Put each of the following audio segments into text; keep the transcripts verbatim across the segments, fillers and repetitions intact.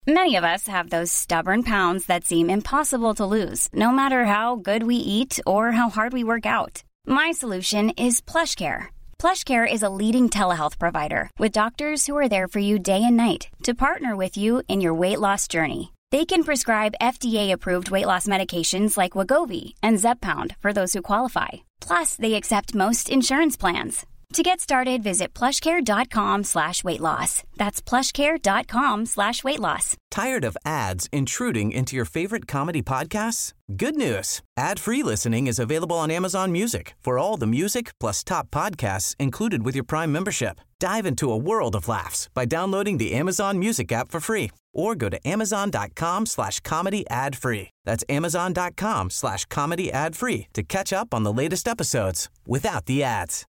Many of us have those stubborn pounds that seem impossible to lose, no matter how good we eat or how hard we work out. My solution is PlushCare. PlushCare is a leading telehealth provider with doctors who are there for you day and night to partner with you in your weight loss journey. They can prescribe F D A-approved weight loss medications like Wegovy and Zepbound for those who qualify. Plus, they accept most insurance plans. To get started, visit plushcare.com slash weight loss. That's plushcare.com slash weight loss. Tired of ads intruding into your favorite comedy podcasts? Good news. Ad-free listening is available on Amazon Music for all the music plus top podcasts included with your Prime membership. Dive into a world of laughs by downloading the Amazon Music app for free or go to amazon.com slash comedy ad free. That's amazon.com slash comedy ad free to catch up on the latest episodes without the ads.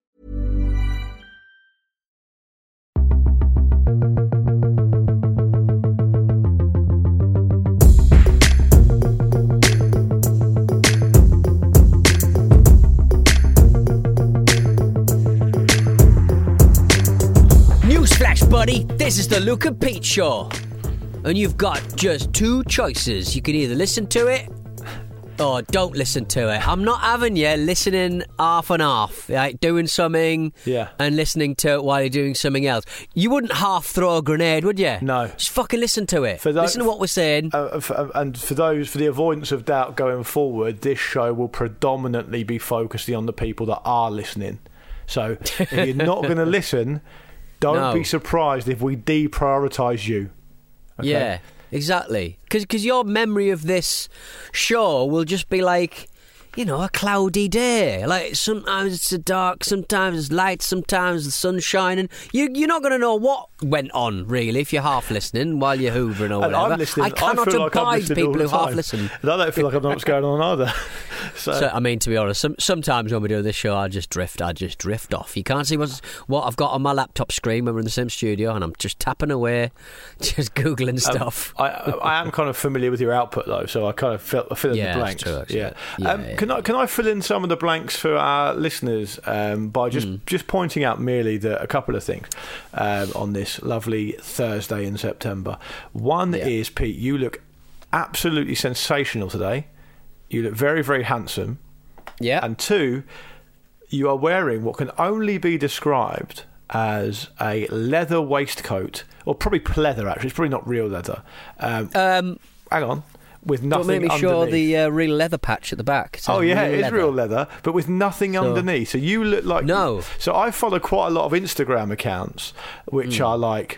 Newsflash, buddy, this is the Luke and Pete Show. And you've got just two choices. You can either listen to it or don't listen to it. I'm not having you listening half and half, like doing something yeah. and listening to it while you're doing something else. You wouldn't half throw a grenade, would you? No. Just fucking listen to it. For those, listen to what we're saying. Uh, for, and for those, for the avoidance of doubt going forward, this show will predominantly be focusing on the people that are listening. So if you're not going to listen, don't no. be surprised if we deprioritise you. Okay? Yeah, exactly. Because your memory of this show will just be like, you know, a cloudy day. Like, sometimes it's dark, sometimes it's light, sometimes the sun's shining. You, you're not going to know what went on, really, if you're half listening while you're hoovering or And whatever. I'm listening. I cannot I feel like I'm abide listening people all the who half time. listen. And I don't feel like I know what's going on either. So, So, I mean, to be honest, some, sometimes when we do this show, I just drift. I just drift off. You can't see what's, what I've got on my laptop screen when we're in the same studio, and I'm just tapping away, just Googling stuff. Um, I, I am kind of familiar with your output, though, so I kind of fill, fill in Yeah, the blanks. that's true, actually. yeah. Yeah, Um, yeah. Can I can I fill in some of the blanks for our listeners um, by just, Mm. just pointing out merely that a couple of things um, on this lovely Thursday in September. One Yeah. is, Pete, you look absolutely sensational today. You look very, very handsome. Yeah. And two, you are wearing what can only be described as a leather waistcoat, or probably pleather, actually. It's probably not real leather. Um, Um, hang on. With nothing don't make me underneath. show the uh, real leather patch at the back. It says Oh, yeah, real it is leather. real leather, but with nothing So- underneath. So you look like... No. So I follow quite a lot of Instagram accounts, which Mm. are like,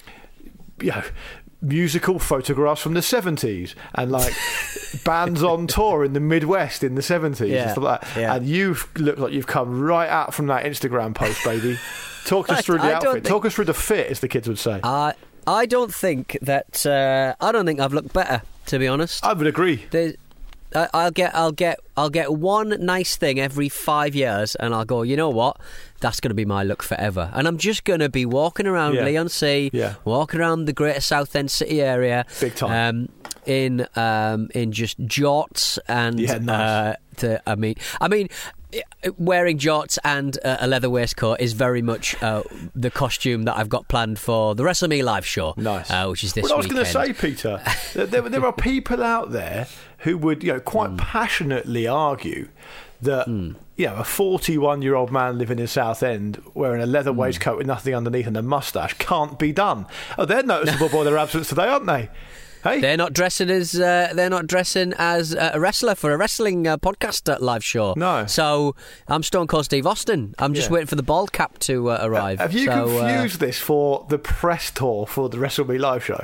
you know, musical photographs from the seventies and like bands on tour in the Midwest in the seventies Yeah, and stuff like that. yeah. And you look like you've come right out from that Instagram post, baby. Talk us I- through the I don't outfit. think- Talk us through the fit, as the kids would say. I I don't think that uh, I don't think I've looked better, to be honest. I would agree. There's, I, I'll get I'll get I'll get one nice thing every five years, and I'll go, you know what? That's going to be my look forever. And I'm just going to be walking around Yeah. Leon Sea, Yeah. walking around the Greater Southend City area, Big time. um, in um, in just jorts and Yeah, nice. uh, to, I mean, I mean. Wearing jorts and uh, a leather waistcoat is very much uh, the costume that I've got planned for the WrestleMe live show, Nice. uh, which is this Well, I was weekend. going to say, Peter, that there, there are people out there who would, you know, quite passionately argue that, you know, a forty-one-year-old man living in Southend wearing a leather waistcoat with nothing underneath and a moustache can't be done. Oh, they're noticeable by their absence today, aren't they? Hey, They're not dressing as uh, they're not dressing as a wrestler for a wrestling uh, podcast uh, live show. No. So I'm Stone Cold Steve Austin. I'm just Yeah. waiting for the bald cap to uh, arrive. have you so, confused this for the press tour for the WrestleMe live show?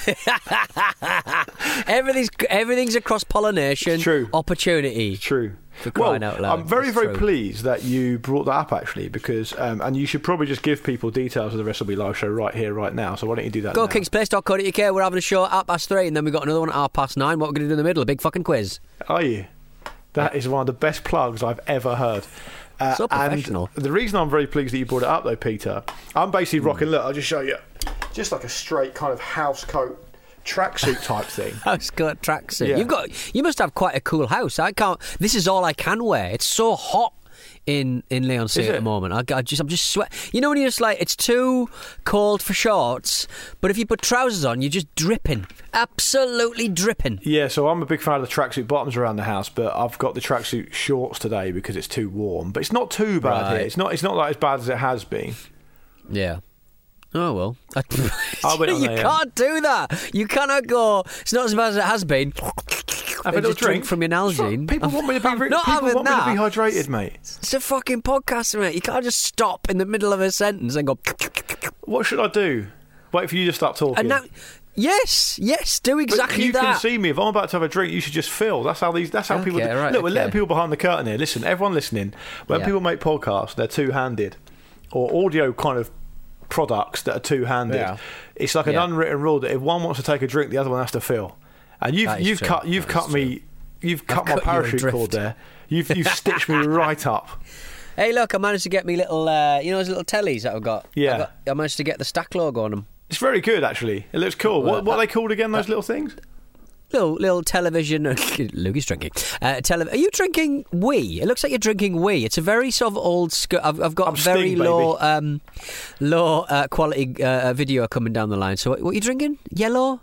Uh, everything's everything's a cross pollination. True. Opportunity. True. For crying well, out loud. I'm very, It's very true. pleased that you brought that up, actually, because, um, and you should probably just give people details of the WrestleMe live show right here, right now. So why don't you do that Go now? kingsplace dot co dot U K. We're having a show at half past three, and then we've got another one at half past nine. What we're going to do in the middle? A big fucking quiz. Are you? That is one of the best plugs I've ever heard. Uh, So professional. And the reason I'm very pleased that you brought it up, though, Peter, I'm basically rocking, look, I'll just show you, just like a straight kind of house coat tracksuit type thing. House cut tracksuit. Yeah. You've got. You must have quite a cool house. I can't. This is all I can wear. It's so hot in in Leigh-on-Sea at the moment. I, I just I'm just sweat. You know when you're just like it's too cold for shorts, but if you put trousers on, you're just dripping, absolutely dripping. Yeah, so I'm a big fan of the tracksuit bottoms around the house, but I've got the tracksuit shorts today because it's too warm. But it's not too bad Right. here. It's not. It's not like as bad as it has been. Yeah. Oh well. I went on you a, um, can't do that. You cannot go. It's not as bad as it has been. Have a And little just drink drink from your Nalgene. People want me to be. I'm re- not people having want that. me to be hydrated, mate. It's a fucking podcast, mate. You can't just stop in the middle of a sentence and go. What should I do? Wait for you to start talking. And now, yes, yes, do But exactly you that. can see me if I'm about to have a drink. You should just fill. That's how these. That's how people. Okay, Do. right, Look, we're okay. letting people behind the curtain here. Listen, everyone listening. When Yeah. people make podcasts, they're two-handed, or audio kind of products that are two-handed. Yeah. It's like an Yeah. unwritten rule that if one wants to take a drink, the other one has to fill. And you've That is you've true. cut you've That cut is me. You've cut my cut you parachute adrift. cord there. You've you've stitched me right up. Hey, look, I managed to get me little, uh, you know, those little tellies that I've got. Yeah. I, got, I managed to get the Stack logo on them. It's very good, actually. It looks cool. Well, What what are uh, they called again? Those little things? Little, little television. Luke is drinking. Uh, tele- are you drinking wee? It looks like you're drinking wee. It's a very sort of old. Sc- I've, I've got I'm very Sting, low, baby. um, low uh, quality uh, video coming down the line. So, what, what are you drinking? Yellow?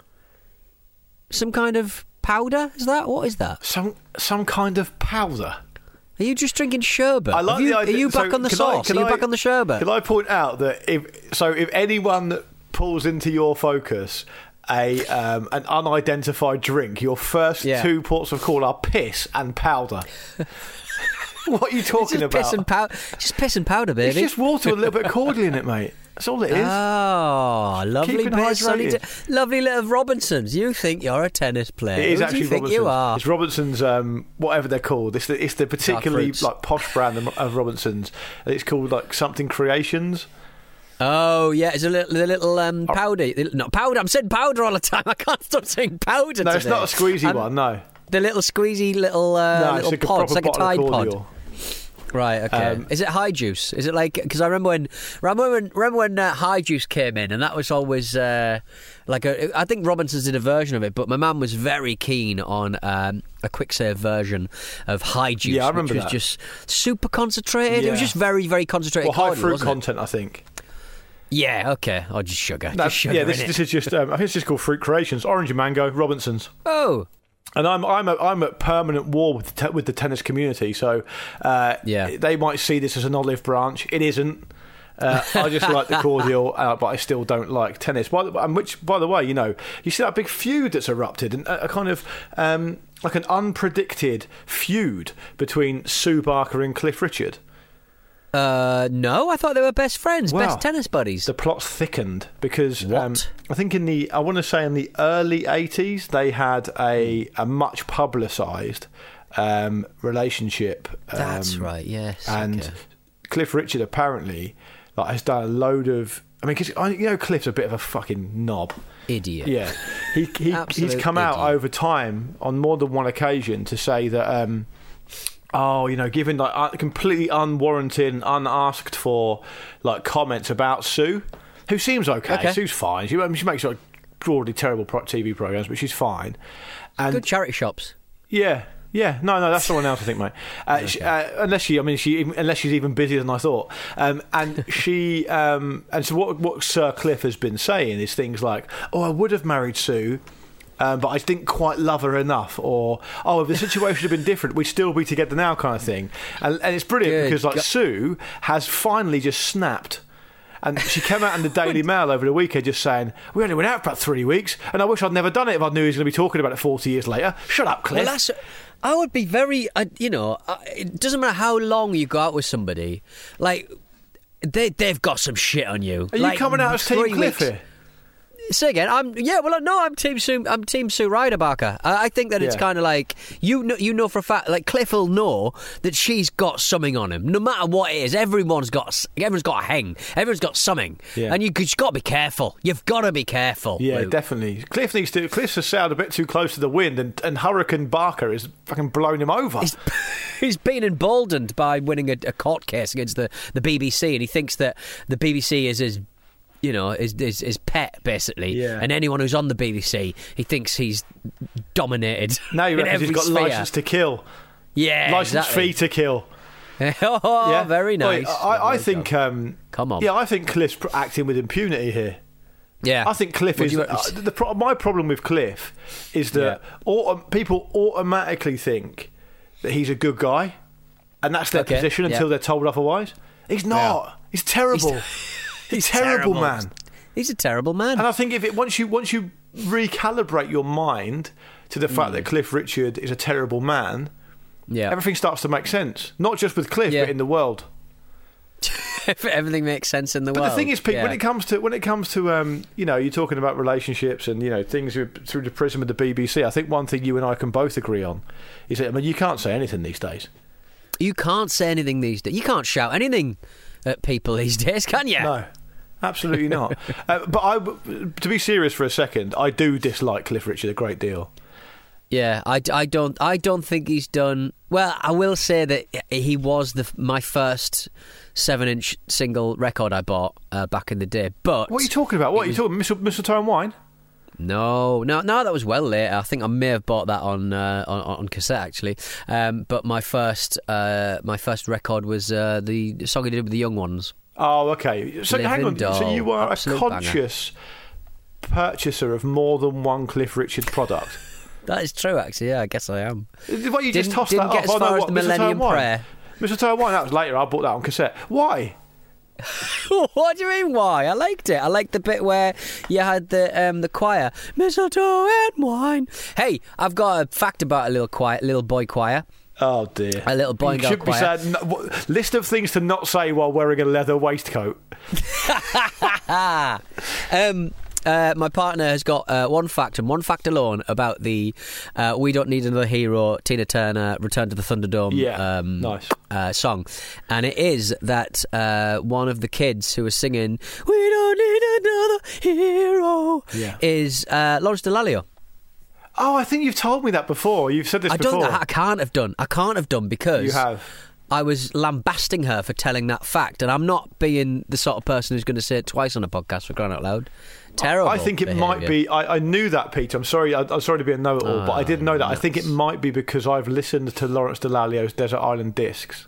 Some kind of powder? Is that what is that? Some some kind of powder. Are you just drinking sherbet? I like Have you, the idea. Are you back so on the can I- sauce? can are you I- back on the sherbet? Can I point out that if so, if anyone pulls into your focus a um, an unidentified drink, your first Yeah. two ports of call are piss and powder. What are you It's talking just piss about? and powder. Just piss and powder, It's baby. just water with a little bit of cordial in it, mate. That's all it is. Oh, lovely Keeping bit of sunny hydrated. d- lovely little Robinsons. You think you're a tennis player? It is Who actually do you think Robinson's. you are? It's Robinson's, um, whatever they're called. It's the, it's the particularly fruits. like posh brand of, of Robinson's. And it's called like something Creations. Oh yeah, it's a little, the little um, powder. Not powder. I'm saying powder all the time. I can't stop saying powder. No, it's today. not a squeezy Um, one. No, The little squeezy little uh, no, little it's like a pod. It's proper like a bottle of Tide pod. cordial. Right. Okay. Um, is it High Juice? Is it like because I remember when remember when remember when uh, High Juice came in and that was always uh, like a, I think Robinsons did a version of it, but my mum was very keen on um, a quick save version of High Juice. Yeah, I remember which was that. just super concentrated. It was Yeah. just very very concentrated. Well, high cordial, fruit wasn't it? content, I think. Yeah. Okay. Or just sugar. No, just sugar yeah, this, in it. this is just. Um, I think it's just called Fruit Creations. Orange and mango, Robinsons. Oh. And I'm I'm at, I'm at permanent war with the te- with the tennis community. So uh, Yeah. they might see this as an olive branch. It isn't. Uh, I just like the cordial, uh, but I still don't like tennis. By the, and which, by the way, you know, you see that big feud that's erupted, and a, a kind of um, like an unpredicted feud between Sue Barker and Cliff Richard. Uh, no, I thought they were best friends, Wow. best tennis buddies. The plot's thickened because What? Um, I think in the I want to say in the early eighties they had a a much publicised um, relationship. Um, That's right. Yes. And okay. Cliff Richard apparently like has done a load of. I mean, because you know Cliff's a bit of a fucking knob. Idiot. Yeah, he, he Absolute he's come out idiot. over time on more than one occasion to say that. Um, Oh, you know, giving like uh, completely unwarranted and unasked for like comments about Sue, who seems okay. Okay. Sue's fine. She, I mean, she makes like broadly terrible pro- T V programs, but she's fine. And Good charity shops. yeah, yeah, no, no, that's someone else, I think, mate. Uh, she, uh, unless she, I mean, she, unless she's even busier than I thought. Um, and she, um, and so what? What Sir Cliff has been saying is things like, "Oh, I would have married Sue." Um, but I didn't quite love her enough, or oh, if the situation had been different, we'd still be together now, kind of thing. And, and it's brilliant Good because like go- Sue has finally just snapped, and she came out in the Daily Mail over the weekend just saying we only went out for about three weeks, and I wish I'd never done it if I knew he was going to be talking about it forty years later. Shut up, Cliff. Well, that's. I would be very. Uh, you know, uh, it doesn't matter how long you go out with somebody. Like they they've got some shit on you. Are like, you coming out as Team three Cliff weeks- here? Say again. I'm yeah. Well, no, I'm Team Sue. I'm Team Sue Ryder Barker. I, I think that it's Yeah. kind of like you know. You know for a fact, like Cliff will know that she's got something on him. No matter what it is, everyone's got. s- Everyone's got a hang. Everyone's got something. Yeah. And you you've got to be careful. You've got to be careful. Yeah, Luke. definitely. Cliff needs to. Cliff's has sailed a bit too close to the wind, and, and Hurricane Barker is fucking blowing him over. He's, he's been emboldened by winning a, a court case against the, the B B C, and he thinks that the B B C is his, you know, his, his, his pet, basically. Yeah. And anyone who's on the B B C, he thinks he's dominated. Now you in reckon he's every got sphere. license to kill, Yeah, license exactly. fee to kill. oh, Yeah? very nice. Wait, I, I think. Um, Come on. Yeah, I think Cliff's pr- acting with impunity here. Yeah. I think Cliff What is. do you Uh, reckon? the pro- my problem with Cliff is that Yeah. auto- people automatically think that he's a good guy, and that's their Okay, position until yeah. they're told otherwise. He's not. He's terrible. He's, He's terrible, terrible. man. He's a terrible man. And I think if it once you once you recalibrate your mind to the fact Mm. that Cliff Richard is a terrible man, yeah. everything starts to make sense. Not just with Cliff, Yeah. but in the world. Everything makes sense in the But world. the thing is, Pete, yeah. when it comes to when it comes to um, you know, you're talking about relationships and you know things through the prism of the B B C. I think one thing you and I can both agree on is that I mean you can't say anything these days. You can't say anything these days. You can't shout anything at people these days, can you? No, absolutely not. uh, but I, to be serious for a second, I do dislike Cliff Richard a great deal. Yeah, I, I don't I don't think he's done well. I will say that he was the my first seven-inch single record I bought uh, back in the day. But What are you talking about? What are you talking? Mistle- Mistletoe and Wine? No, no, no. That was well later. I think I may have bought that on uh, on, on cassette actually. Um, but my first uh, my first record was uh, the song he did with the Young Ones. Oh, okay. So Living hang on. Doll, So you are a absolute conscious purchaser of more than one Cliff Richard product. That is true, actually. Yeah, I guess I am. What you just Didn't- tossed didn't that get off? as Oh, no, far as what, the Mistletoe Millennium and Wine? Prayer. Mistletoe and Wine. That was later. I bought that on cassette. Why? What do you mean? Why? I liked it. I liked the bit where you had the um, the choir, mistletoe and wine. Hey, I've got a fact about a little choir, little boy choir. Oh dear. A little boy You and girl should be choir. saying, no, what- list of things to not say while wearing a leather waistcoat. um, uh, my partner has got uh, one fact and one fact alone about the uh, "We Don't Need Another Hero" Tina Turner "Return to the Thunderdome" Yeah, um, nice. uh, song, and it is that uh, one of the kids who was singing "We Don't Need Another Hero" Yeah. is uh, Lawrence Dallaglio. Oh, I think you've told me that before. You've said this I before. don't. I can't have done. I can't have done because You have. I was lambasting her for telling that fact, and I'm not being the sort of person who's going to say it twice on a podcast for crying out loud. Terrible. I think it might behaviour. be. I, I knew that, Peter. I'm sorry. I, I'm sorry to be a know-it-all, but I didn't know that. I think it might be because I've listened to Lawrence Dallaglio's Desert Island Discs,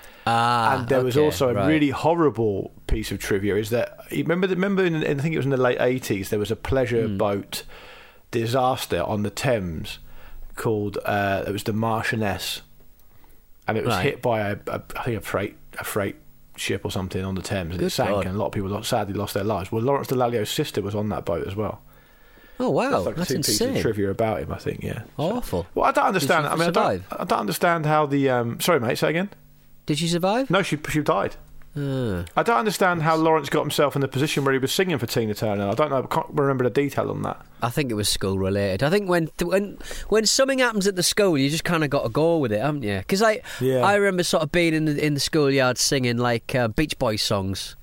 Ah, and there was okay, also a right. really horrible piece of trivia. Is that you remember? The, remember, in, I think it was in the late eighties. There was a pleasure Hmm. boat disaster on the Thames called. Uh, it was the Marchioness, and it was Right. hit by a, a, I think a freight a freight ship or something on the Thames, and Good it sank, God. and a lot of people lost, sadly lost their lives. Well, Lawrence Dallaglio's sister was on that boat as well. Oh wow, That's like that's two pieces of insane. trivia about him, I think. Yeah. Awful. Well, I don't understand. Did she I mean, I don't, survive? I don't understand how the. Um, sorry, mate. Say again. Did she survive? No, she she died. Ah. I don't understand how Lawrence got himself in the position where he was singing for Tina Turner. I don't know. I can't remember the detail on that. I think it was school related. I think when when when something happens at the school, you just kind of got to go with it, haven't you? Because I Yeah. I remember sort of being in the in the schoolyard singing like uh, Beach Boys songs,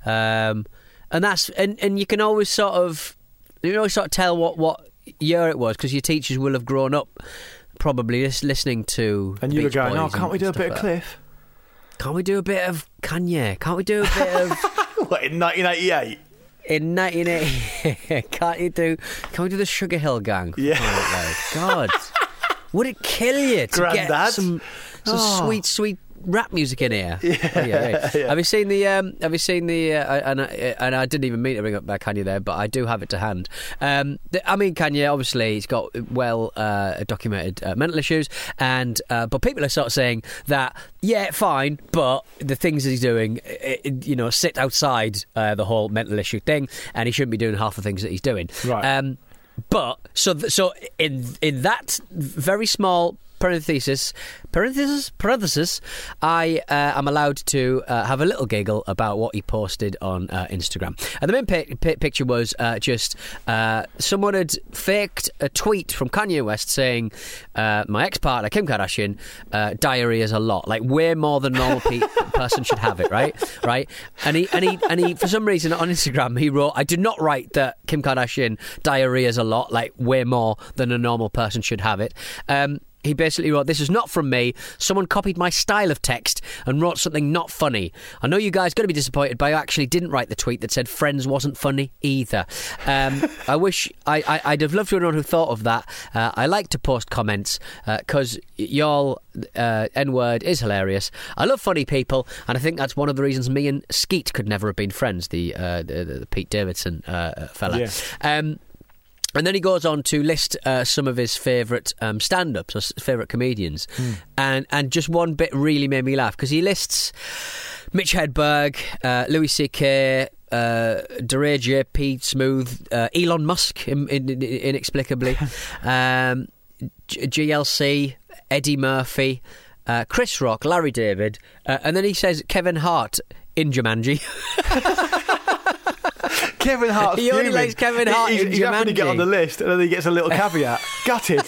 um, and that's and, and you can always sort of you can always sort of tell what, what year it was because your teachers will have grown up probably lis- listening to. And you Beach were going, Boys "Oh, can't and we do a stuff bit of like Cliff?" that. Can't we do a bit of Kanye? Can't we do a bit of What, in nineteen eighty-eight? in nineteen eighty? Can't you do? Can we do the Sugar Hill Gang? for Yeah. crying out loud? God, would it kill you to get Grandad. some some Oh. sweet, sweet rap music in here? Yeah, Oh, yeah, yeah. yeah. Have you seen the? Um, have you seen the? Uh, and I, and I didn't even mean to bring up that Kanye there, but I do have it to hand. Um, the, I mean, Kanye obviously he's got well uh, documented uh, mental issues, and uh, but people are sort of saying that yeah, fine, but the things he's doing, it, it, you know, sit outside uh, the whole mental issue thing, and he shouldn't be doing half the things that he's doing. Right. Um, but so th- so in in that very small parenthesis parenthesis parenthesis I uh, am allowed to uh, have a little giggle about what he posted on uh, Instagram, and the main pi- pi- picture was uh, just uh, someone had faked a tweet from Kanye West saying uh, my ex-partner Kim Kardashian uh, diarrhea's a lot, like way more than a normal pe- person should have it, right right and he and he and he for some reason on Instagram he wrote, I did not write that Kim Kardashian diarrhea's a lot, like way more than a normal person should have it. um He basically wrote, "This is not from me. Someone copied my style of text and wrote something not funny. I know you guys are going to be disappointed, but I actually didn't write the tweet that said Friends wasn't funny either. Um, I wish I, I, I'd have loved to have known who thought of that. Uh, I like to post comments because uh, y'all uh, N-word is hilarious. I love funny people, and I think that's one of the reasons me and Skeet could never have been friends, the, uh, the, the Pete Davidson uh, fella." Yeah. Um, And then he goes on to list uh, some of his favourite um, stand-ups, or favourite comedians. Mm. And and just one bit really made me laugh, because he lists Mitch Hedberg, uh, Louis C K, uh, DeRay J P Smooth, uh, Elon Musk, in, in, in, inexplicably, um, G- GLC, Eddie Murphy, uh, Chris Rock, Larry David, uh, and then he says Kevin Hart in Jumanji. Kevin Hart's He only fuming. likes Kevin Hart He's, in he's having to get Jumanji. on the list, and then he gets a little caveat. Gutted.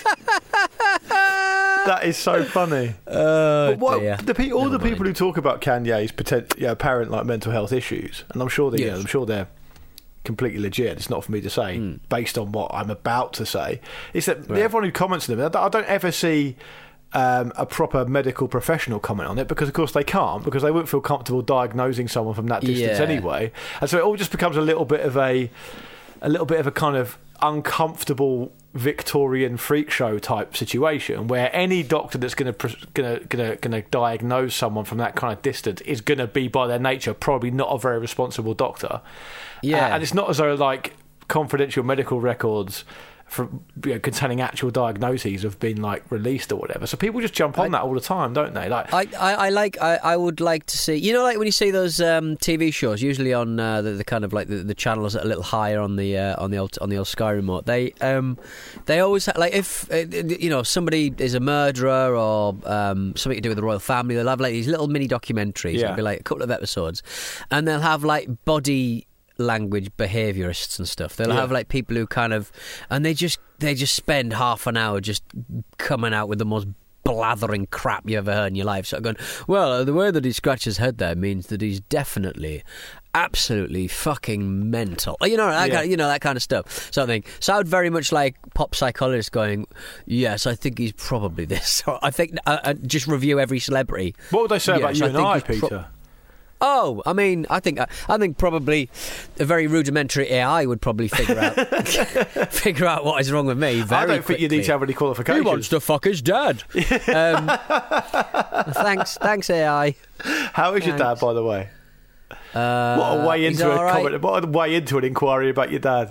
That is so funny. Oh, But what, dear. the pe- all Never the people mind. who talk about Kanye's potent, you know, apparent like mental health issues, and I'm sure they, Yes. yeah, I'm sure they're completely legit. It's not for me to say, Mm. based on what I'm about to say. It's that Right. everyone who comments on them, I don't, I don't ever see um, a proper medical professional comment on it, because of course they can't, because they wouldn't feel comfortable diagnosing someone from that distance Yeah. anyway, and so it all just becomes a little bit of a, a little bit of a kind of uncomfortable Victorian freak show type situation, where any doctor that's going to going to going to going to diagnose someone from that kind of distance is going to be, by their nature, probably not a very responsible doctor. Yeah. Uh, and it's not as though like confidential medical records from, you know, containing actual diagnoses have been like released or whatever. So people just jump on I- that all the time, don't they? Like, I, I, I like I, I would like to see, you know, like when you see those um, T V shows, usually on uh, the, the kind of like the, the channels that are a little higher on the uh, on the old on the old Sky remote. They um they always ha- like if uh, you know somebody is a murderer or um, something to do with the royal family, they'll have like these little mini documentaries. Yeah. It'll be like a couple of episodes, and they'll have like body language behaviourists and stuff. They'll Yeah. have like people who kind of, and they just they just spend half an hour just coming out with the most blathering crap you ever heard in your life. So going, well, the way that he scratched his head there means that he's definitely, absolutely fucking mental. You know, that Yeah. kind of, you know that kind of stuff. So I think, so I would very much like pop psychologists going, yes, I think he's probably this. Or I think uh, uh, just review every celebrity. what would they say about Yes, you I and think I, he's pro- Peter? Oh, I mean, I think I think probably a very rudimentary A I would probably figure out figure out what is wrong with me. Very I don't think you need quickly. to have any He qualifications. wants to fuck his dad. um, thanks, thanks A I. How is your dad, Thanks. by the way? Uh, What a way he's into a all right. comment. What a way into an inquiry about your dad.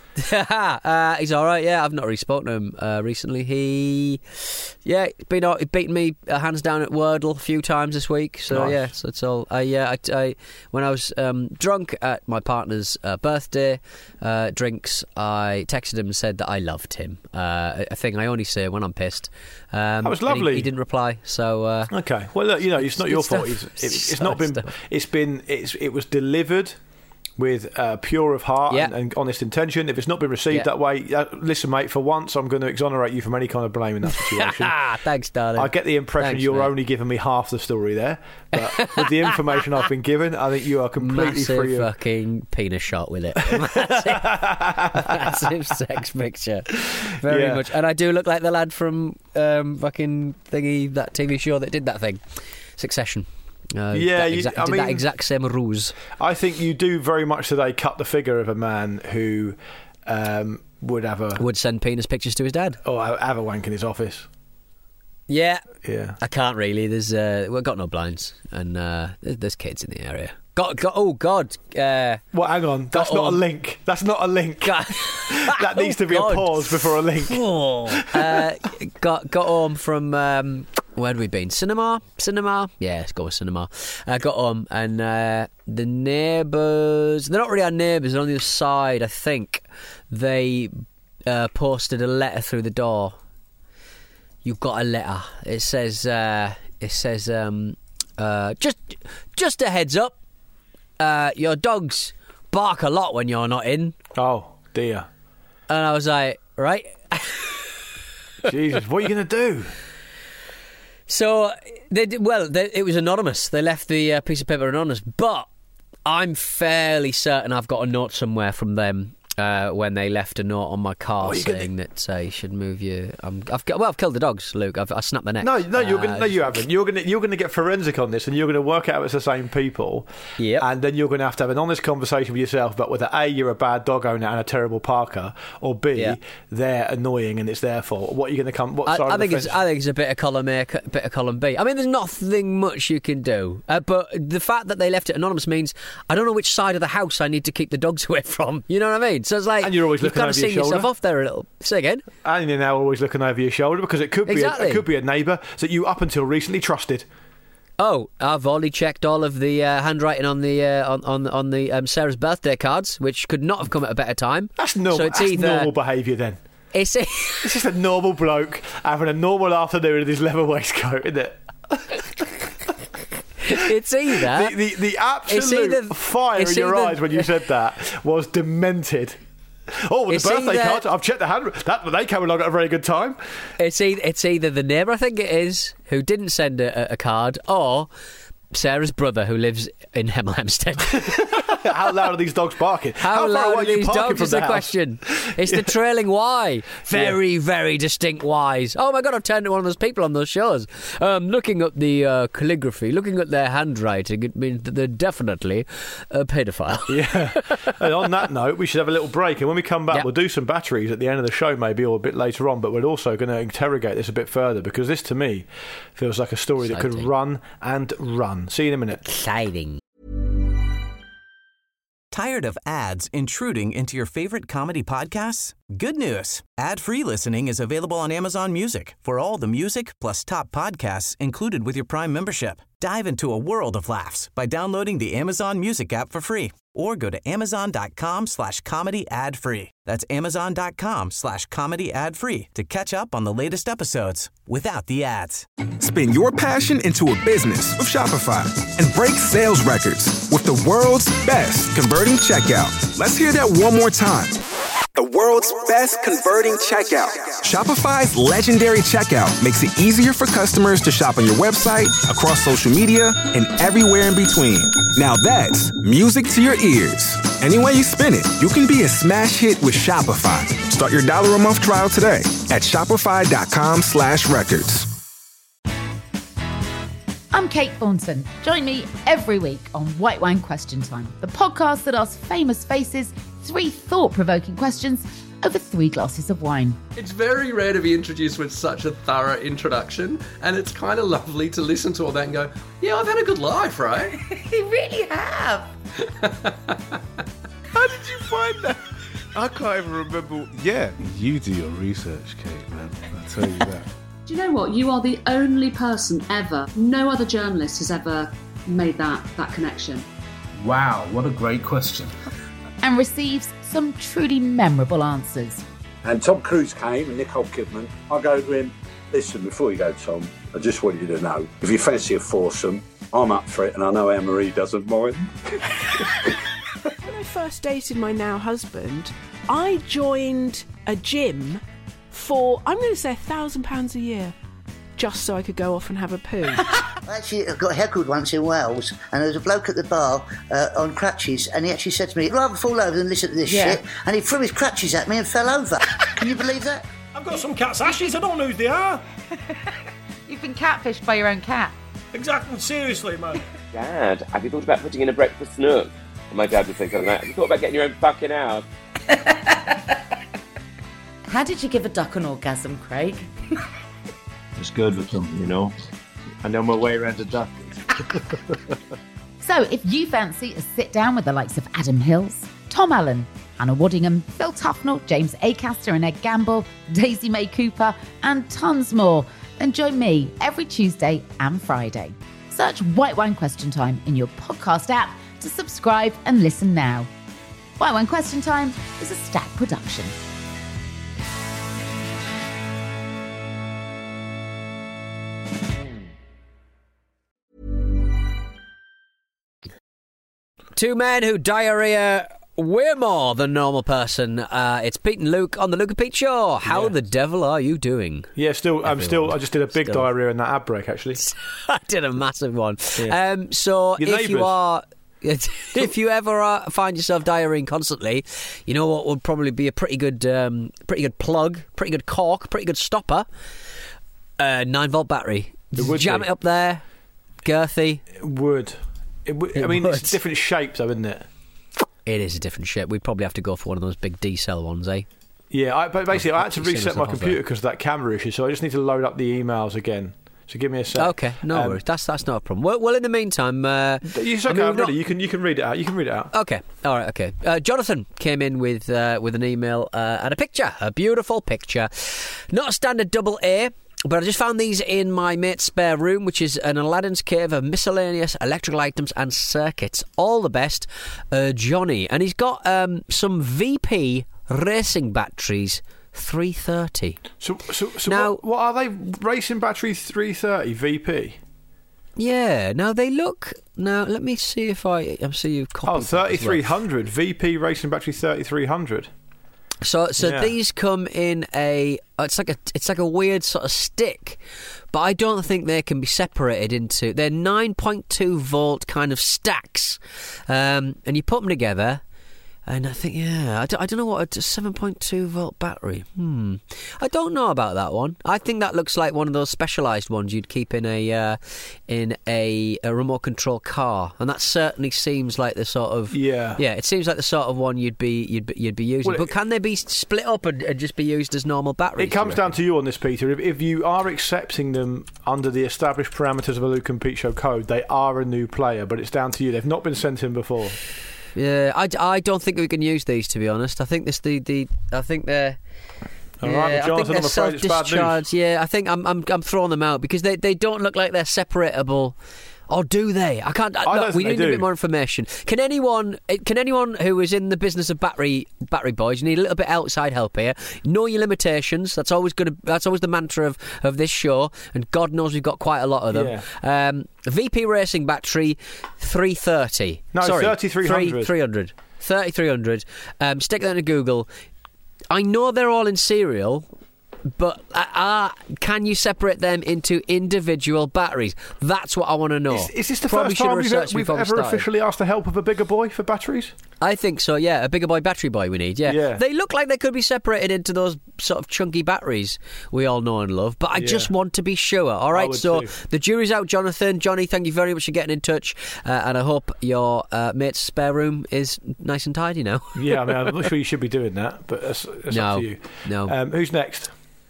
uh, he's all right. Yeah, I've not really spoken to him uh, recently. He, yeah, been out, he beaten me uh, hands down at Wordle a few times this week. So Nice. yeah, so it's all. I yeah, I, I when I was um, drunk at my partner's uh, birthday uh, drinks, I texted him and said that I loved him. Uh, a thing I only say when I'm pissed. Um, That was and he- lovely. He, didn't reply. So uh, Okay. Well, look, you know, it's not Good your stuff. fault. It's, it's, it's Good not been. stuff. It's been. It's. It was delivered with uh, pure of heart Yeah. and, and honest intention. If it's not been received Yeah. that way, uh, listen, mate. For once, I'm going to exonerate you from any kind of blame in that situation. thanks, darling. I get the impression Thanks, you're mate. only giving me half the story there, but with the information I've been given, I think you are completely Massive free of. fucking penis shot with it. Massive, massive sex picture. Very Yeah. much. And I do look like the lad from um, fucking thingy, that T V show that did that thing, Succession. Uh, Yeah, that you- exact, I did that mean- exact same ruse. I think you do very much today cut the figure of a man who um, would have a Would send penis pictures to his dad. or have a wank in his office. Yeah, Yeah. I can't really. There's uh, we've got no blinds, and uh, there's, there's kids in the area. Got, got oh God. Uh, Well, hang on. That's Got not on. a link. That's not a link. got, That needs to be Oh, a God. pause before a link. Oh. uh, got got home from um, where had we been? Cinema, cinema. Yeah, let's go with cinema. I uh, got home and uh, the neighbours—they're not really our neighbours. They're on the other side, I think. They uh, posted a letter through the door. You've got a letter. It says. Uh, it says. Um, uh, just, just a heads up. Uh, your dogs bark a lot when you're not in. Oh dear. And I was like, right. Jesus, what are you going to do? So they did, well. They, it was anonymous. They left the uh, piece of paper anonymous, but I'm fairly certain I've got a note somewhere from them Uh, when they left a note on my car Oh, you're saying gonna- that uh, you should move your. Um, I've well, I've killed the dogs, Luke. I've I snapped their neck. No, no, you're gonna, Uh, no, you haven't. You're gonna, you're gonna get forensic on this, and you're gonna work out it's the same people. Yep. And then you're gonna have to have an honest conversation with yourself about whether A, you're a bad dog owner and a terrible parker, or B, Yeah. they're annoying and it's their fault. What are you gonna come? What I, side I of the think it's fence? I think it's a bit of column A, a bit of column B. I mean, there's nothing much you can do, uh, but the fact that they left it anonymous means I don't know which side of the house I need to keep the dogs away from. You know what I mean? So it's like And you're always you've looking kind over of your seen yourself shoulder. off there a little. Say again. And you're now always looking over your shoulder because it could be Exactly. a, it could be a neighbour that you up until recently trusted. Oh, I've already checked all of the uh, handwriting on the uh, on on on the um, Sarah's birthday cards, which could not have come at a better time. That's normal. So it's that's either normal behaviour then. it's It's just a normal bloke having a normal afternoon in his leather waistcoat, isn't it? it's either The, the, the absolute either- fire in it's your either- eyes when you said that was demented. Oh, with It's the birthday either- card, I've checked the hand. That they came along at a very good time. It's either, it's either the neighbour, I think it is, who didn't send a, a card, or Sarah's brother who lives in Hemel Hempstead. How loud are these dogs barking? How, far loud away are you these parking dogs from is the the house? question. It's the trailing Y. Very, very distinct Ys. Oh my God, I've turned to one of those people on those shows. Um, looking at the uh, calligraphy, looking at their handwriting, it means that they're definitely a paedophile. Yeah. And on that note, we should have a little break. And when we come back, Yep. we'll do some batteries at the end of the show, maybe, or a bit later on. But we're also going to interrogate this a bit further because this, to me, feels like a story that could Exciting. run and run. See you in a minute. Exciting. Tired of ads intruding into your favorite comedy podcasts? Good news. Ad-free listening is available on Amazon Music for all the music plus top podcasts included with your Prime membership. Dive into a world of laughs by downloading the Amazon Music app for free or go to amazon.com slash comedy ad free. That's amazon.com slash comedy ad free to catch up on the latest episodes without the ads. Spin your passion into a business with Shopify and break sales records with the world's best converting checkout. Let's hear that one more time. The world's best converting checkout. Shopify's legendary checkout makes it easier for customers to shop on your website, across social media, and everywhere in between. Now that's music to your ears. Any way you spin it, you can be a smash hit with Shopify. Start your dollar a month trial today at shopify.com slash records. I'm Kate Thornton. Join me every week on White Wine Question Time, the podcast that asks famous faces three thought-provoking questions over three glasses of wine. It's very rare to be introduced with such a thorough introduction, and it's kind of lovely to listen to all that and go, yeah, I've had a good life, right? You really have. How did you find that? I can't even remember. Yeah, you do your research, Kate, man. I tell you that. Do you know what? You are the only person ever, no other journalist has ever made that, that connection. Wow, what a great question. And receives some truly memorable answers. And Tom Cruise came and Nicole Kidman. I go to him, listen, before you go, Tom, I just want you to know, if you fancy a foursome, I'm up for it and I know Anne-Marie doesn't mind. When I first dated my now husband, I joined a gym for, I'm going to say, a thousand pounds a year, just so I could go off and have a poo. Actually, I got heckled once in Wales, and there was a bloke at the bar uh, on crutches, and he actually said to me, I'd rather fall over than listen to this Yeah. shit, and he threw his crutches at me and fell over. Can you believe that? I've got some cat's ashes, I don't know who they are. You've been catfished by your own cat. Exactly, seriously, man. Dad, have you thought about putting in a breakfast nook? And my dad would say something like, have you thought about getting your own fucking house? How did you give a duck an orgasm, Craig? It's good with them, you know. I know my way around a duck. So if you fancy a sit down with the likes of Adam Hills, Tom Allen, Hannah Waddingham, Phil Tufnell, James Acaster and Ed Gamble, Daisy May Cooper, and tons more, then join me every Tuesday and Friday. Search White Wine Question Time in your podcast app to subscribe and listen now. White Wine Question Time is a Stack production. Two men who diarrhea way more than normal person. Uh, it's Pete and Luke on the Luke and Pete Show. How Yeah. the devil are you doing? Yeah, still, I'm Everyone. still. I just did a big Still. diarrhea in that ad break, actually. I did a massive one. Yeah. Um, so Your if neighbours. you are... if you ever uh, find yourself diarrheaing constantly, you know what would probably be a pretty good, um, pretty good plug, pretty good cork, pretty good stopper. Uh, nine volt battery. Jam be. it up there, girthy. It would. It would. It I mean, would. it's a different shape, though, isn't it? It is a different shape. We'd probably have to go for one of those big D cell ones, eh? Yeah, I, but basically, I had to Keep seeing reset my myself off computer there. because of that camera issue, so I just need to load up the emails again. So give me a sec. Okay, no Um, worries. That's that's not a problem. Well, well in the meantime, uh, It's I okay, mean, I'm we've ready. not- You can you can read it out. You can read it out. Okay, all right, okay. Uh, Jonathan came in with uh, with an email uh, and a picture, a beautiful picture. Not a standard double A, but I just found these in my mate's spare room, which is an Aladdin's cave of miscellaneous electrical items and circuits. All the best, uh, Johnny. And he's got um, some V P racing batteries, three thirty. So so so Now- what, what are they? Racing battery three thirty V P. Yeah, now they look... Now, let me see if I... I see you've copied Oh, that as well. thirty-three hundred V P racing battery thirty-three hundred. So, so Yeah. these come in a. It's like a. It's like a weird sort of stick, but I don't think they can be separated into. They're nine point two volt kind of stacks, um, and you put them together. And I think, yeah, I don't, I don't know what a seven point two volt battery. Hmm, I don't know about that one. I think that looks like one of those specialised ones you'd keep in a uh, in a, a remote control car, and that certainly seems like the sort of Yeah. yeah. It seems like the sort of one you'd be you'd be, you'd be using. Well, but can they be split up and, and just be used as normal batteries? It comes down to you on this, Peter. If, if you are accepting them under the established parameters of a Luke and Pete Show code, they are a new player, but it's down to you. They've not been sent in before. Yeah, I, I don't think we can use these, to be honest. I think this the, the I think they're. All yeah, right, I think Jonathan, they're I'm afraid it's bad news. self-discharged. Yeah, I think I'm I'm I'm throwing them out because they, they don't look like they're separatable. Or do they? I can't. I look, don't we think need they a do. bit more information. Can anyone? Can anyone who is in the business of battery battery boys? You need a little bit outside help here. Know your limitations. That's always going to. That's always the mantra of, of this show. And God knows we've got quite a lot of them. Yeah. Um, V P Racing battery three thirty. No, Sorry, thirty-three hundred. three hundred. thirty-three hundred. Um, stick that into Google. I know they're all in serial. But uh, uh, can you separate them into individual batteries? That's what I want to know. Is, is this the Probably first should have time we've, researched we've before we ever started. officially asked the help of a bigger boy for batteries? I think so, yeah. A bigger boy battery boy we need, yeah. Yeah. They look like they could be separated into those sort of chunky batteries we all know and love, but I Yeah. just want to be sure. All I right, would so too. the jury's out, Jonathan. Johnny, thank you very much for getting in touch, uh, and I hope your uh, mate's spare room is nice and tidy now. Yeah, I mean, I'm not sure you should be doing that, but that's, that's No, up to you. no. Um, who's next?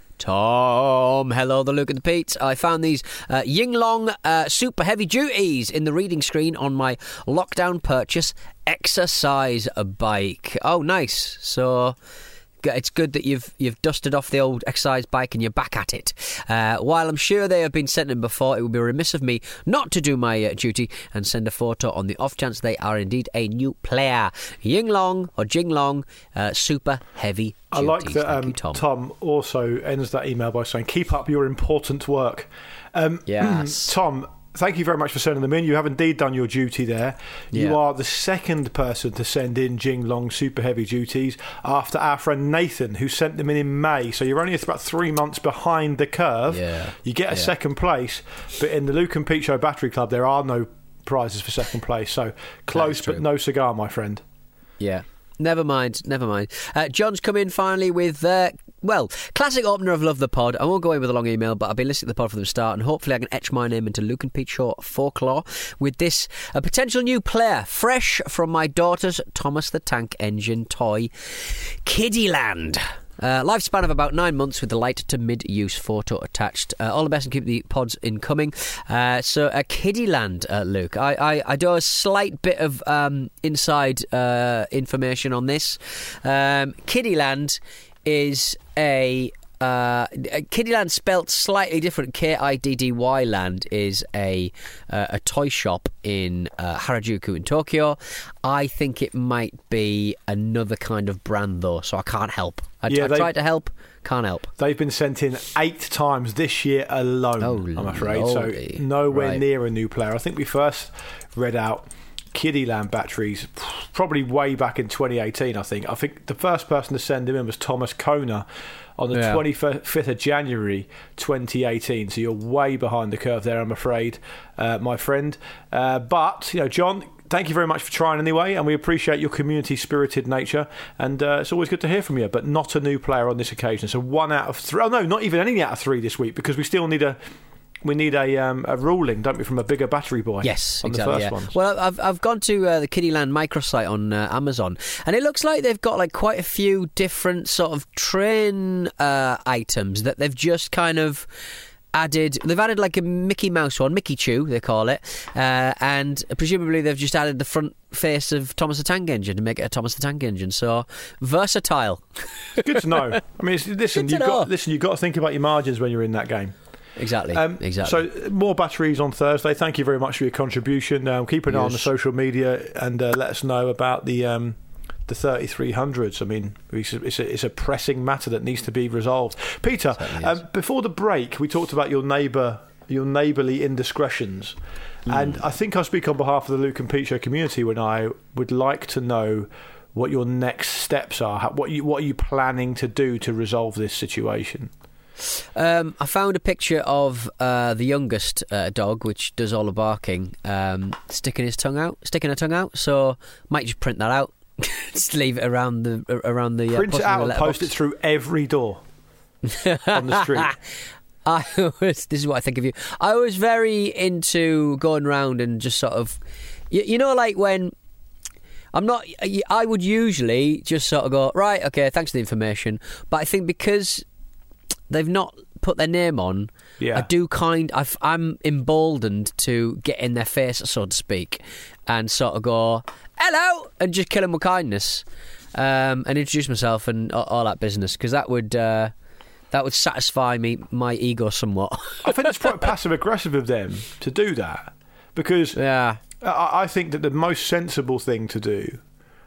Tom, hello, the Luke and the Pete. I found these uh, Yinglong uh, super heavy duties in the reading screen on my lockdown purchase exercise bike. Oh, nice. So g- it's good that you've you've dusted off the old exercise bike and you're back at it. Uh, while I'm sure they have been sent in before, it would be remiss of me not to do my uh, duty and send a photo on the off chance they are indeed a new player. Yinglong or Jinglong, uh, super heavy. I like duties. that Thank um, you, Tom. Tom also ends that email by saying, keep up your important work. Um, Yes. Tom, thank you very much for sending them in. You have indeed done your duty there. You Yeah. are the second person to send in Jinglong super heavy duties after our friend Nathan, who sent them in in May. So you're only about three months behind the curve. Yeah. You get a Yeah. second place, but in the Luke and Pete Show Battery Club, there are no prizes for second place. So close, true. but no cigar, my friend. Yeah. Never mind, never mind. Uh, John's come in finally with, uh, well, classic opener of Love the Pod. I won't go in with a long email, but I've been listening to the pod from the start, and hopefully I can etch my name into Luke and Pete Shaw folklore with this a potential new player, fresh from my daughter's Thomas the Tank Engine toy, Kiddyland. Uh, lifespan of about nine months with the light to mid-use photo attached. Uh, all the best and keep the pods incoming. Uh, so, uh, Kiddyland, uh, Luke. I, I, I do a slight bit of um, inside uh, information on this. Um, Kiddyland is a... Uh, Kiddyland spelt slightly different. K I D D Y Land is a uh, a toy shop in uh, Harajuku in Tokyo. I think it might be another kind of brand though, so I can't help. I, Yeah, I they- tried to help, can't help. They've been sent in eight times this year alone, Oh, I'm afraid. lordy. So nowhere Right. near a new player. I think we first read out Kiddyland batteries probably way back in twenty eighteen, I think. I think the first person to send them in was Thomas Kona on the Yeah. twenty-fifth of January twenty eighteen. So you're way behind the curve there, I'm afraid, uh, my friend. Uh, but, you know, John, thank you very much for trying anyway, and we appreciate your community-spirited nature, and uh, it's always good to hear from you, but not a new player on this occasion. So one out of three. Oh, no, not even any out of three this week, because we still need a... We need a um, a ruling, don't we, from a bigger battery boy? Yes, on exactly. The first Yeah. ones. Well, I've I've gone to uh, the Kiddieland microsite on uh, Amazon, and it looks like they've got like quite a few different sort of train uh, items that they've just kind of added. They've added like a Mickey Mouse one, Mickey Chew they call it, uh, and presumably they've just added the front face of Thomas the Tank Engine to make it a Thomas the Tank Engine. So versatile. Good to know. I mean, it's, listen, Good to you've got know. listen, you've got to think about your margins when you're in that game. Exactly. Um, exactly. So more batteries on Thursday. Thank you very much for your contribution. Um, keep an eye on the Yes. social media and uh, let us know about the um, the thirty-three hundreds. I mean, it's a, it's, a, it's a pressing matter that needs to be resolved. Peter, um, before the break, we talked about your neighbour, your neighbourly indiscretions, mm. and I think I speak on behalf of the Luke and Pete Show community when I would like to know what your next steps are. How, what you what are you planning to do to resolve this situation? Um, I found a picture of uh, the youngest uh, dog, which does all the barking, um, sticking his tongue out, sticking her tongue out. So might just print that out, just leave it around the around the. Uh, Print it out and post it through every door on the street. I was. This is what I think of you. I was very into going around and just sort of, you, you know, like when. I'm not. I would usually just sort of go, right, okay, thanks for the information, but I think because they've not put their name on, yeah. I do kind I've, I'm emboldened to get in their face, so to speak, and sort of go hello and just kill them with kindness, um, and introduce myself and all, all that business, because that would uh, that would satisfy me my ego somewhat. I think it's quite passive aggressive of them to do that, because yeah. I, I think that the most sensible thing to do,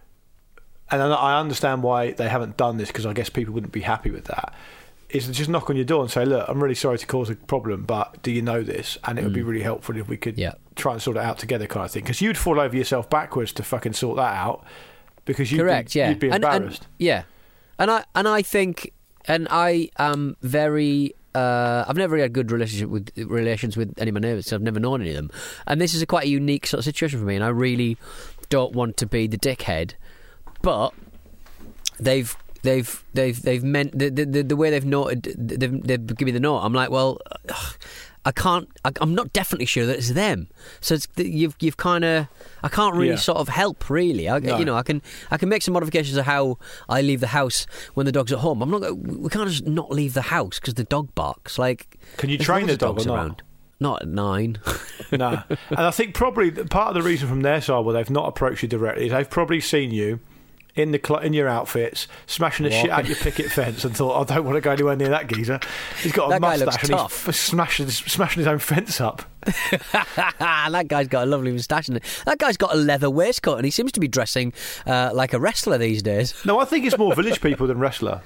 and I understand why they haven't done this, because I guess people wouldn't be happy with that, is to just knock on your door and say, look, I'm really sorry to cause a problem, but do you know this? And it would Mm. be really helpful if we could Yeah. try and sort it out together, kind of thing. Because you'd fall over yourself backwards to fucking sort that out, because you'd Correct, be, yeah. you'd be And- embarrassed. and- yeah, and I and I think, and I am very. Uh, I've never had good relationship with relations with any of my neighbours. So I've never known any of them, and this is a quite a unique sort of situation for me. And I really don't want to be the dickhead, but they've. They've they've they've meant the the, the way they've noted they've, they've given me the note. I'm like, well, ugh, I can't. I, I'm not definitely sure that it's them. So it's, you've you've kind of I can't really Yeah. sort of help really. I, No. You know, I can I can make some modifications to how I leave the house when the dog's at home. I'm not. We can't just not leave the house because the dog barks. Like, Can you there's train loads the of dog dogs or not? around. Not at nine. No. And I think probably th- part of the reason from their side why they've not approached you directly is they've probably seen you in the cl- in your outfits, smashing the shit out your picket fence, and thought, I don't want to go anywhere near that geezer. He's got a That guy looks mustache and tough. he's f- smashing, smashing his own fence up. That guy's got a lovely moustache. And that guy's got a leather waistcoat, and he seems to be dressing uh, like a wrestler these days. No, I think it's more village people than wrestler.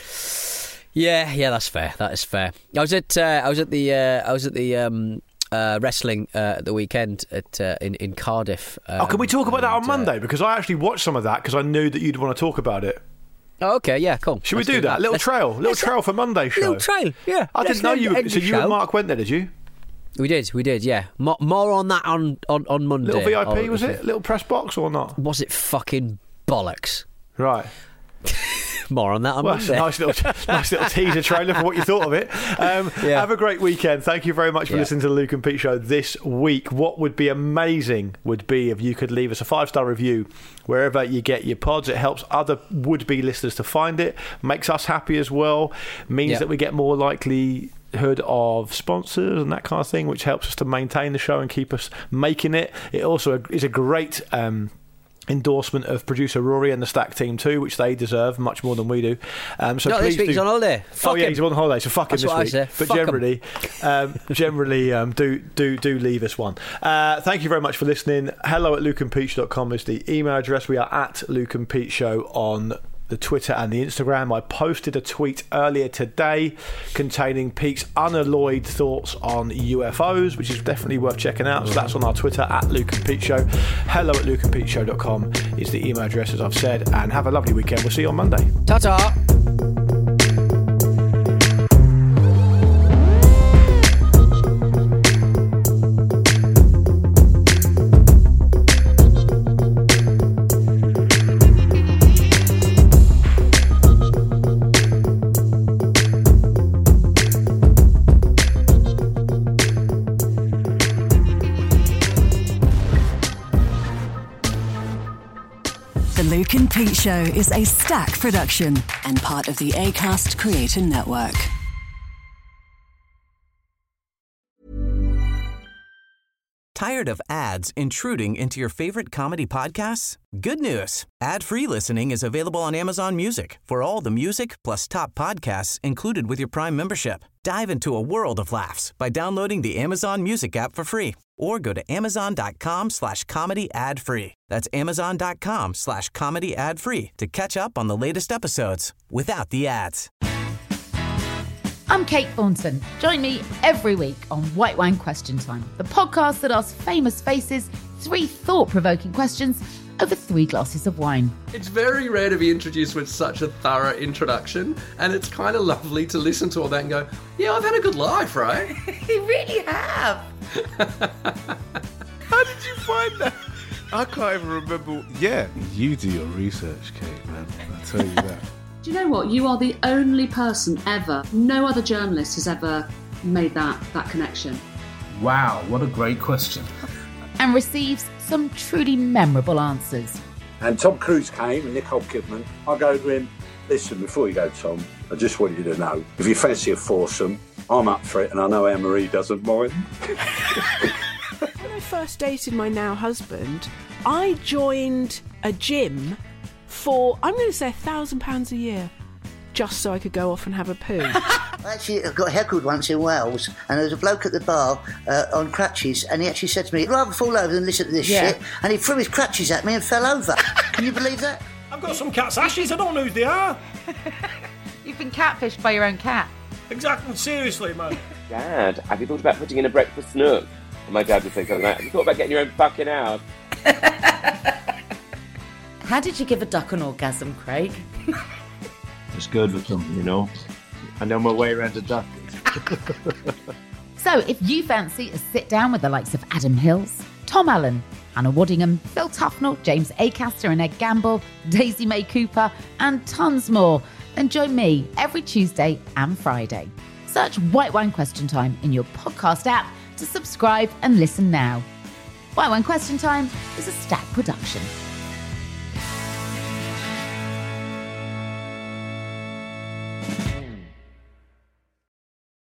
Yeah, yeah, that's fair. That is fair. I was at uh, I was at the uh, I was at the um, uh, wrestling uh, at the weekend at uh, in in Cardiff. Um, oh, can we talk about that on and, Monday? Because I actually watched some of that because I knew that you'd want to talk about it. Oh, okay, yeah, cool. Should Let's we do, that? Little Let's- trail, little let's- trail for Monday show. Little trail, yeah. I Let's didn't know end- you. end So the you and show. Mark went there, did you? We did, we did, yeah. More, more on that on, on, on Monday. Little V I P Or- was it? Little press box or not? Was it fucking bollocks? Right. More on that on Well, that's Monday. a nice little, nice little teaser trailer for what you thought of it. Um, Yeah. Have a great weekend. Thank you very much for Yeah. listening to the Luke and Pete Show this week. What would be amazing would be if you could leave us a five-star review wherever you get your pods. It helps other would-be listeners to find it, makes us happy as well, means Yeah. that we get more likelihood of sponsors and that kind of thing, which helps us to maintain the show and keep us making it. It also is a great... Um, endorsement of producer Rory and the Stack team too, which they deserve much more than we do. Um, so No, please this week do... he's on holiday. Oh Fuck yeah, him. he's on holiday, so fuck him That's this what I week. say. But Fuck him. generally, um, generally, um, do do do leave us one. Uh, thank you very much for listening. Hello at luke and peach dot com is the email address. We are at Luke and Pete Show on the Twitter and the Instagram. I posted a tweet earlier today containing Pete's unalloyed thoughts on U F Os, which is definitely worth checking out. So that's on our Twitter at Luke and Pete Show. Hello at luke and peach show dot com is the email address, as I've said. And have a lovely weekend. We'll see you on Monday. Ta-ta. Luke and Pete Show is a Stack production and part of the Acast Creator Network. Tired of ads intruding into your favorite comedy podcasts? Good news. Ad-free listening is available on Amazon Music for all the music plus top podcasts included with your Prime membership. Dive into a world of laughs by downloading the Amazon Music app for free or go to amazon.com slash comedy ad free. That's amazon.com slash comedy ad free to catch up on the latest episodes without the ads. I'm Kate Thornton. Join me every week on White Wine Question Time, the podcast that asks famous faces three thought-provoking questions over three glasses of wine. It's very rare to be introduced with such a thorough introduction, and it's kind of lovely to listen to all that and go, yeah, I've had a good life, right? You really have. How did you find that? I can't even remember. Yeah, you do your research, Kate, man. I tell you that. Do you know what? You are the only person ever, no other journalist has ever made that, that connection. Wow, what a great question. And receives some truly memorable answers. And Tom Cruise came and Nicole Kidman. I go to him, listen, before you go, Tom, I just want you to know, if you fancy a foursome, I'm up for it and I know Anne-Marie doesn't mind. When I first dated my now husband, I joined a gym for, I'm going to say, a thousand pounds a year, just so I could go off and have a poo. I actually got heckled once in Wales, and there was a bloke at the bar uh, on crutches, and he actually said to me, I'd rather fall over than listen to this Yeah. shit, and he threw his crutches at me and fell over. Can you believe that? I've got some cat's ashes, I don't know who they are. You've been catfished by your own cat. Exactly, seriously, man. Dad, have you thought about putting in a breakfast nook? And my dad would say something like, have you thought about getting your own fucking house? How did you give a duck an orgasm, Craig? It's good with them, you know. I know my way around a duck. So if you fancy a sit-down with the likes of Adam Hills, Tom Allen, Hannah Waddingham, Phil Tufnell, James Acaster and Ed Gamble, Daisy May Cooper, and tons more, then join me every Tuesday and Friday. Search White Wine Question Time in your podcast app to subscribe and listen now. White Wine Question Time is a Stack production.